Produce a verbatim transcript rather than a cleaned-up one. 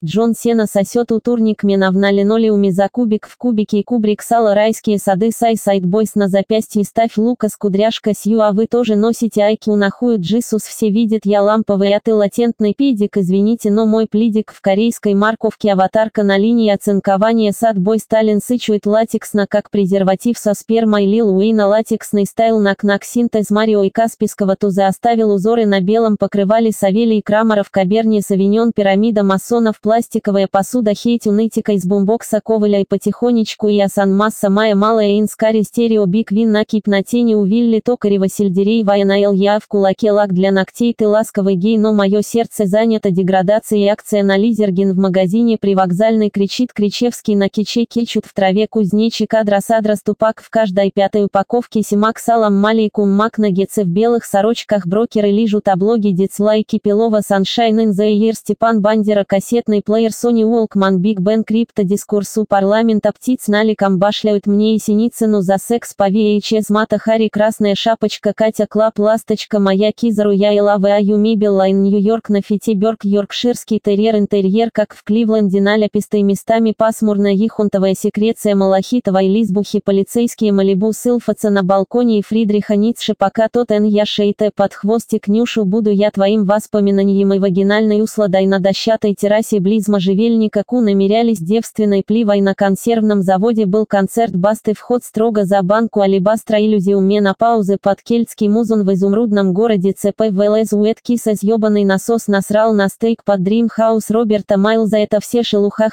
Джон Сена сосет утурник менов на линолеуме за кубик в кубике и кубрик сала райские сады сай сайт бойс на запястье ставь Лукас кудряшка сью а вы тоже носите айки унахую джисус все видит я ламповый а ты латентный педик извините но мой плидик в корейской морковке аватарка на линии оцинкования сад бой Сталин сычует латексно как презерватив со спермой Лил Уэйна латексный стайл на кнак синтез Марио и Каспийского туза оставил узоры на белом покрывале Савелий Крамаров Каберни Савиньон пирамида масонов пластиковая посуда хейт унытика из бумбокса ковыля и потихонечку и асан масса майя малая инскари стерео биг вин накипь на тени у Вилли Токарева сельдерей вайнаэл я в кулаке лак для ногтей ты ласковый гей но мое сердце занято деградацией акция на Лизерген в магазине привокзальный кричит Кричевский на киче кечут в траве кузнечик адрас адрас тупак в каждой пятой упаковке симак салам малейкум мак наггетсы в белых сорочках брокеры лижут облоги дицлайки Пилова Sunshine in the Air Степан Бандера кассетный плеер Sony Walkman Big Ben крипто дискурсу парламента птиц наликом башляют мне и Синицыну за секс по ви эйч эс Мата Хари красная шапочка Катя Клап ласточка моя кизару я и лавы аю мебел лайн Нью-Йорк на фите Бёрк йоркширский терьер интерьер как в Кливленде наляпистой местами пасмурная ихунтовая секреция малахитовой лизбухи полицейские Малибу сылфаться на балконе и Фридриха Ницше пока тот эн я шейте под хвостик нюшу буду я твоим воспоминанием и вагинальной усладой на дощатой террасе близ можжевельника ку намерялись девственной пливой на консервном заводе был концерт басты вход строго за банку алебастра иллюзиум менопаузы под кельтский музон в изумрудном городе цп влс уэт кисас ёбаный насос насрал на стейк под дрим хаус Роберта Майлза это все шелуха